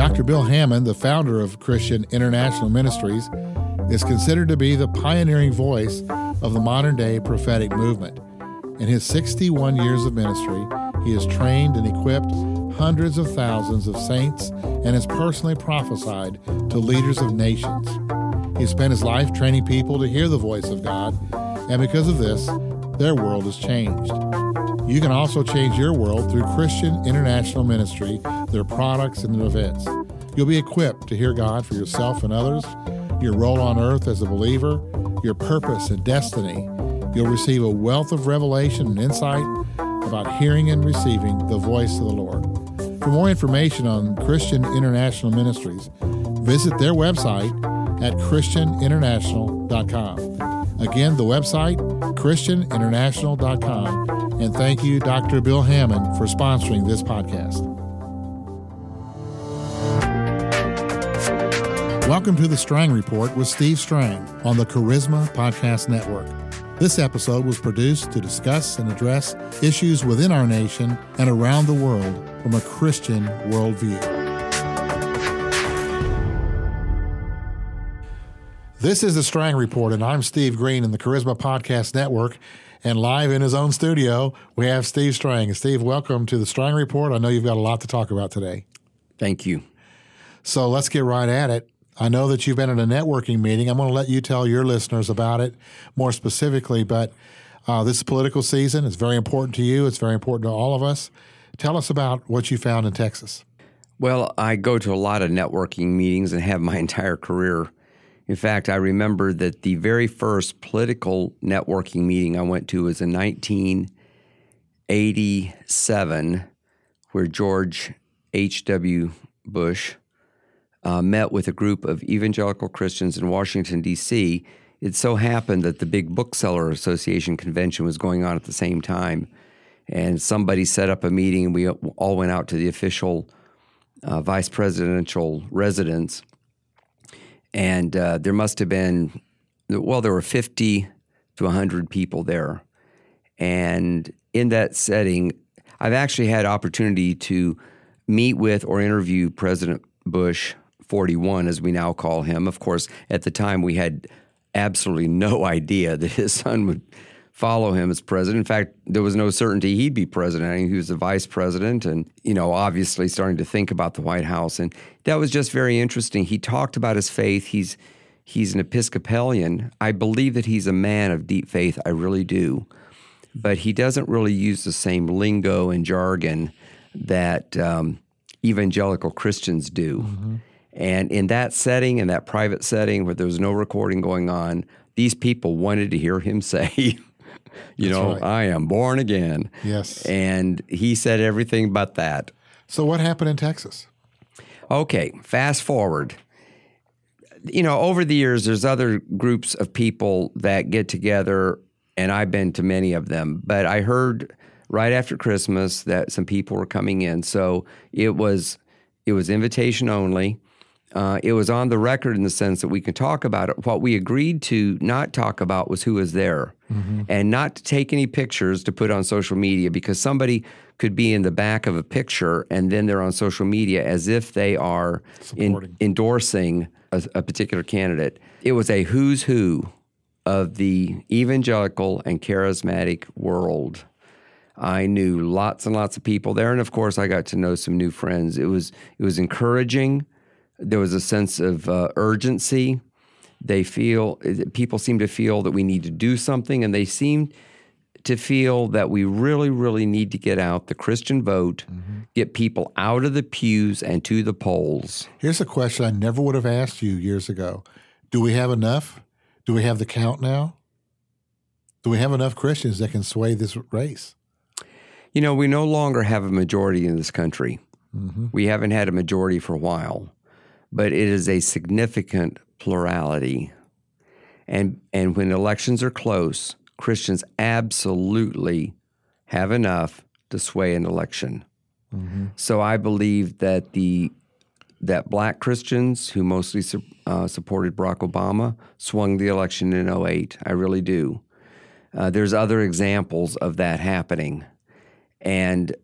Dr. Bill Hamon, the founder of Christian International Ministries, is considered to be the pioneering voice of the modern-day prophetic movement. In his 61 years of ministry, he has trained and equipped hundreds of thousands of saints and has personally prophesied to leaders of nations. He spent his life training people to hear the voice of God, and because of this, their world has changed. You can also change your world through Christian International Ministry, their products, and their events. You'll be equipped to hear God for yourself and others, your role on earth as a believer, your purpose and destiny. You'll receive a wealth of revelation and insight about hearing and receiving the voice of the Lord. For more information on Christian International Ministries, visit their website at christianinternational.com. Again, the website, christianinternational.com. And thank you, Dr. Bill Hamon, for sponsoring this podcast. Welcome to the Strang Report with Steve Strang on the Charisma Podcast Network. This episode was produced to discuss and address issues within our nation and around the world from a Christian worldview. This is the Strang Report, and I'm Steve Green in the Charisma Podcast Network. And live in his own studio, we have Steve Strang. Steve, welcome to the Strang Report. I know you've got a lot to talk about today. Thank you. So let's get right at it. I know that you've been at a networking meeting. I'm going to let you tell your listeners about it more specifically, but this is political season. It's very important to you. It's very important to all of us. Tell us about what you found in Texas. Well, I go to a lot of networking meetings and have my entire career. In fact, I remember that the very first political networking meeting I went to was in 1987, where George H.W. Bush met with a group of evangelical Christians in Washington, D.C. It so happened that the Big Bookseller Association convention was going on at the same time, and somebody set up a meeting, and we all went out to the official vice presidential residence. And there must have been, there were 50 to 100 people there. And in that setting, I've actually had opportunity to meet with or interview President Bush 41, as we now call him. Of course, at the time, we had absolutely no idea that his son would follow him as president. In fact, there was no certainty he'd be president. I mean, he was the vice president and, obviously starting to think about the White House. And that was just very interesting. He talked about his faith. He's an Episcopalian. I believe that he's a man of deep faith. I really do. But he doesn't really use the same lingo and jargon that evangelical Christians do. Mm-hmm. And in that setting, in that private setting where there was no recording going on, these people wanted to hear him say, right. I am born again. Yes. And he said everything but that. So what happened in Texas? Okay, fast forward. Over the years, there's other groups of people that get together, and I've been to many of them. But I heard right after Christmas that some people were coming in. So it was invitation only. It was on the record in the sense that we can talk about it. What we agreed to not talk about was who was there, mm-hmm. and not to take any pictures to put on social media, because somebody could be in the back of a picture and then they're on social media as if they are endorsing a particular candidate. It was a who's who of the evangelical and charismatic world. I knew lots and lots of people there, and of course I got to know some new friends. It was encouraging. There was a sense of urgency. People seem to feel that we need to do something, and they seem to feel that we really, really need to get out the Christian vote, mm-hmm. get people out of the pews and to the polls. Here's a question I never would have asked you years ago. Do we have enough? Do we have the count now? Do we have enough Christians that can sway this race? We no longer have a majority in this country. Mm-hmm. We haven't had a majority for a while. But it is a significant plurality. And when elections are close, Christians absolutely have enough to sway an election. Mm-hmm. So I believe that that black Christians who mostly supported Barack Obama swung the election in 2008. I really do. There's other examples of that happening. And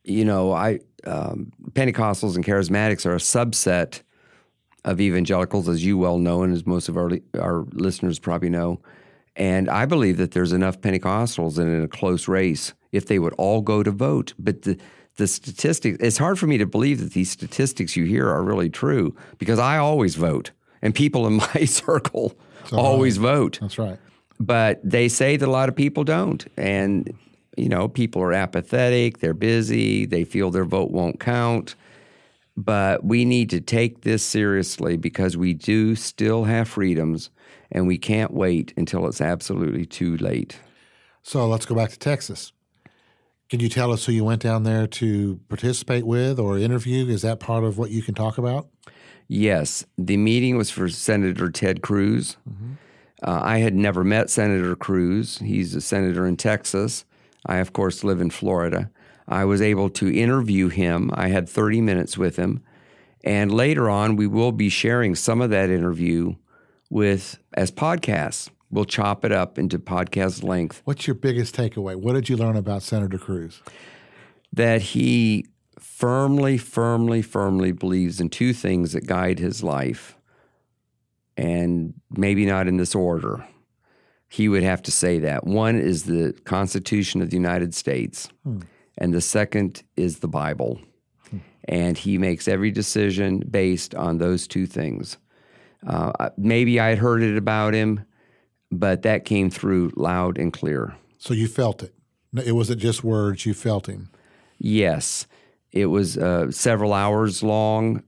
Pentecostals and charismatics are a subset of evangelicals, as you well know, and as most of our listeners probably know. And I believe that there's enough Pentecostals in a close race if they would all go to vote. But the statistics, it's hard for me to believe that these statistics you hear are really true, because I always vote, and people in my circle always vote. That's right. But they say that a lot of people don't. And, people are apathetic, they're busy, they feel their vote won't count. But we need to take this seriously, because we do still have freedoms, and we can't wait until it's absolutely too late. So let's go back to Texas. Can you tell us who you went down there to participate with or interview? Is that part of what you can talk about? Yes. The meeting was for Senator Ted Cruz. Mm-hmm. I had never met Senator Cruz. He's a senator in Texas. I, of course, live in Florida. I was able to interview him. I had 30 minutes with him. And later on, we will be sharing some of that interview as podcasts. We'll chop it up into podcast length. What's your biggest takeaway? What did you learn about Senator Cruz? That he firmly believes in two things that guide his life, and maybe not in this order. He would have to say that. One is the Constitution of the United States, and the second is the Bible. And he makes every decision based on those two things. Maybe I had heard it about him, but that came through loud and clear. So you felt it. It wasn't just words, you felt him. Yes. It was several hours long.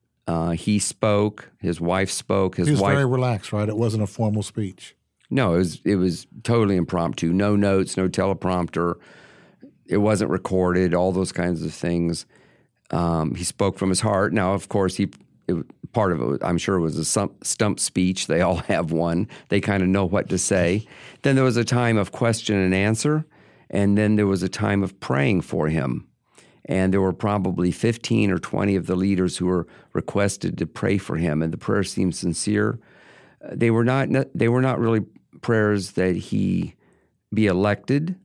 He spoke. His wife spoke. He was very relaxed, right? It wasn't a formal speech. No, it was totally impromptu. No notes, no teleprompter. It wasn't recorded, all those kinds of things. He spoke from his heart. Now, of course, part of it, I'm sure, was a stump speech. They all have one. They kind of know what to say. Then there was a time of question and answer, and then there was a time of praying for him. And there were probably 15 or 20 of the leaders who were requested to pray for him, and the prayer seemed sincere. They were not really prayers that he be elected,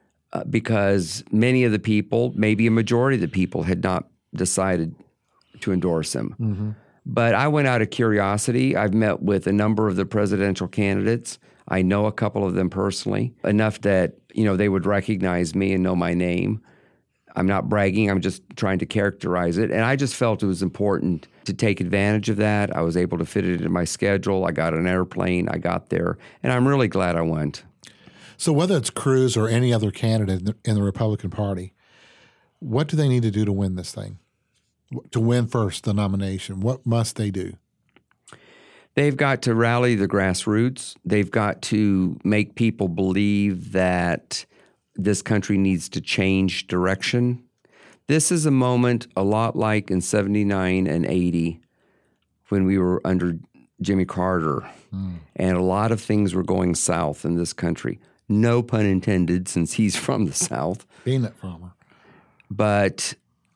because many of the people, maybe a majority of the people, had not decided to endorse him. Mm-hmm. But I went out of curiosity. I've met with a number of the presidential candidates. I know a couple of them personally, enough that they would recognize me and know my name. I'm not bragging. I'm just trying to characterize it. And I just felt it was important to take advantage of that. I was able to fit it into my schedule. I got an airplane. I got there. And I'm really glad I went. So whether it's Cruz or any other candidate in the Republican Party, what do they need to do to win this thing? To win first the nomination, what must they do? They've got to rally the grassroots. They've got to make people believe that this country needs to change direction. This is a moment a lot like in 79 and 80 when we were under Jimmy Carter, and a lot of things were going south in this country. No pun intended, since he's from the South. Peanut farmer. But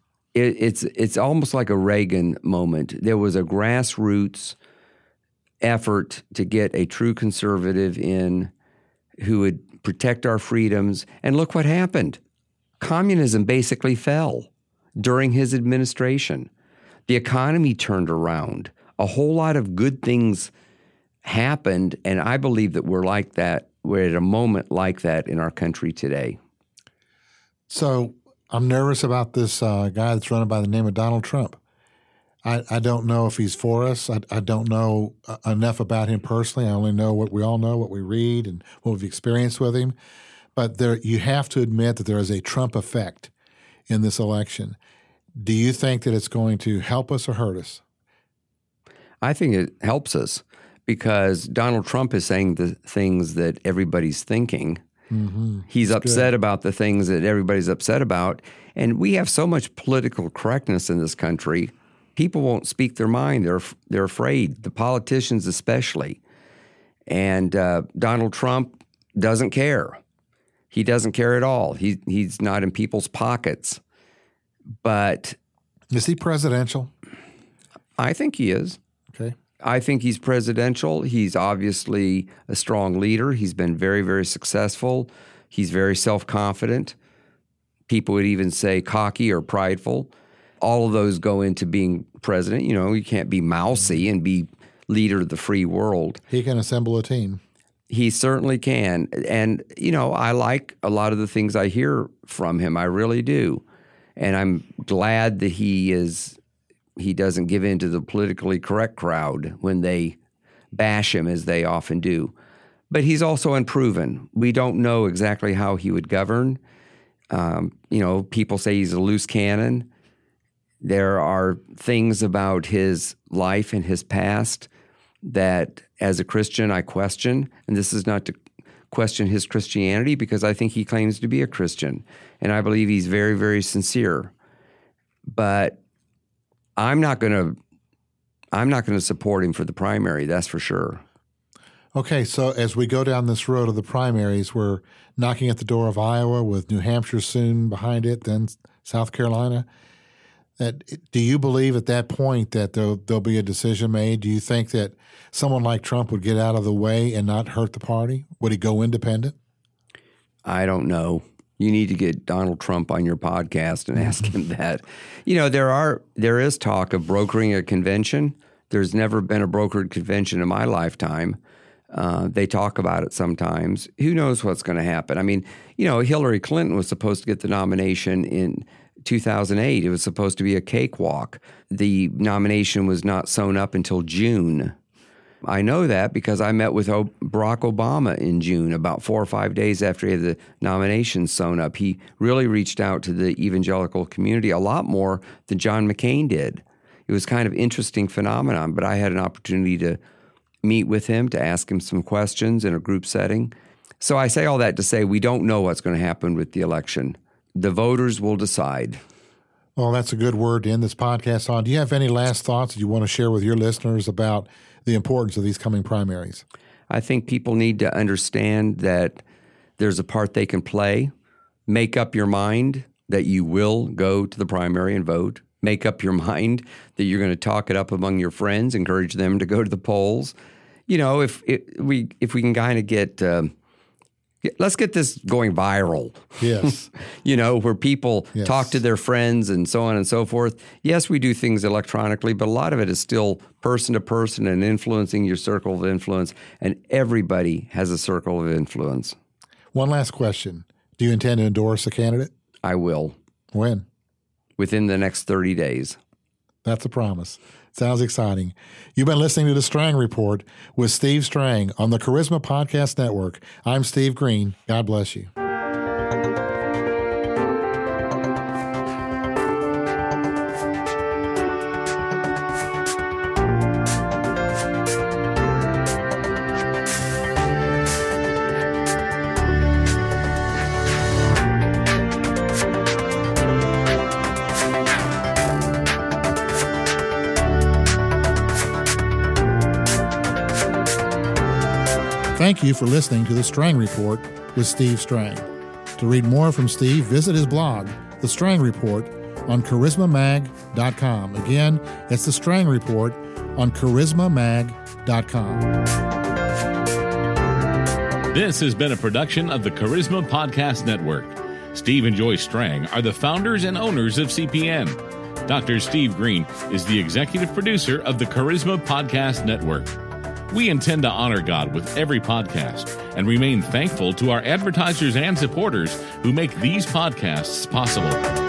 it's almost like a Reagan moment. There was a grassroots effort to get a true conservative in who would protect our freedoms. And look what happened. Communism basically fell during his administration. The economy turned around. A whole lot of good things happened, and I believe that we're like that. We're at a moment like that in our country today. So I'm nervous about this guy that's running by the name of Donald Trump. I don't know if he's for us. I don't know enough about him personally. I only know what we all know, what we read, and what we've experienced with him. But you have to admit that there is a Trump effect in this election. Do you think that it's going to help us or hurt us? I think it helps us, because Donald Trump is saying the things that everybody's thinking. Mm-hmm. He's upset about the things that everybody's upset about. And we have so much political correctness in this country. People won't speak their mind. They're afraid, the politicians especially. And Donald Trump doesn't care. He doesn't care at all. He's not in people's pockets. But is he presidential? I think he is. Okay. I think he's presidential. He's obviously a strong leader. He's been very, very successful. He's very self-confident. People would even say cocky or prideful. All of those go into being president. You know, you can't be mousy and be leader of the free world. He can assemble a team. He certainly can. And, you know, I like a lot of the things I hear from him. I really do. And I'm glad that he doesn't give in to the politically correct crowd when they bash him, as they often do. But he's also unproven. We don't know exactly how he would govern. You know, people say he's a loose cannon. There are things about his life and his past that, as a Christian, I question. And this is not to question his Christianity, because I think he claims to be a Christian. And I believe he's very, very sincere. But I'm not going to support him for the primary, that's for sure. Okay, so as we go down this road of the primaries, we're knocking at the door of Iowa with New Hampshire soon behind it, then South Carolina. Do you believe at that point that there'll be a decision made? Do you think that someone like Trump would get out of the way and not hurt the party? Would he go independent? I don't know. You need to get Donald Trump on your podcast and ask him that. You know, there is talk of brokering a convention. There's never been a brokered convention in my lifetime. They talk about it sometimes. Who knows what's going to happen? I mean, you know, Hillary Clinton was supposed to get the nomination in 2008. It was supposed to be a cakewalk. The nomination was not sewn up until June. I know that because I met with Barack Obama in June, about 4 or 5 days after he had the nomination sewn up. He really reached out to the evangelical community a lot more than John McCain did. It was kind of interesting phenomenon, but I had an opportunity to meet with him, to ask him some questions in a group setting. So I say all that to say we don't know what's going to happen with the election. The voters will decide. Well, that's a good word to end this podcast on. Do you have any last thoughts that you want to share with your listeners about the importance of these coming primaries? I think people need to understand that there's a part they can play. Make up your mind that you will go to the primary and vote. Make up your mind that you're going to talk it up among your friends, encourage them to go to the polls. You know, if we can kind of get let's get this going viral. Yes. You know, where people talk to their friends and so on and so forth. Yes, we do things electronically, but a lot of it is still person to person and influencing your circle of influence. And everybody has a circle of influence. One last question. Do you intend to endorse a candidate? I will. When? Within the next 30 days. That's a promise. Sounds exciting. You've been listening to The Strang Report with Steve Strang on the Charisma Podcast Network. I'm Steve Green. God bless you. Thank you for listening to The Strang Report with Steve Strang. To read more from Steve, visit his blog, The Strang Report, on charismamag.com. Again, it's The Strang Report on charismamag.com. This has been a production of the Charisma Podcast Network. Steve and Joyce Strang are the founders and owners of CPN. Dr. Steve Green is the executive producer of the Charisma Podcast Network. We intend to honor God with every podcast and remain thankful to our advertisers and supporters who make these podcasts possible.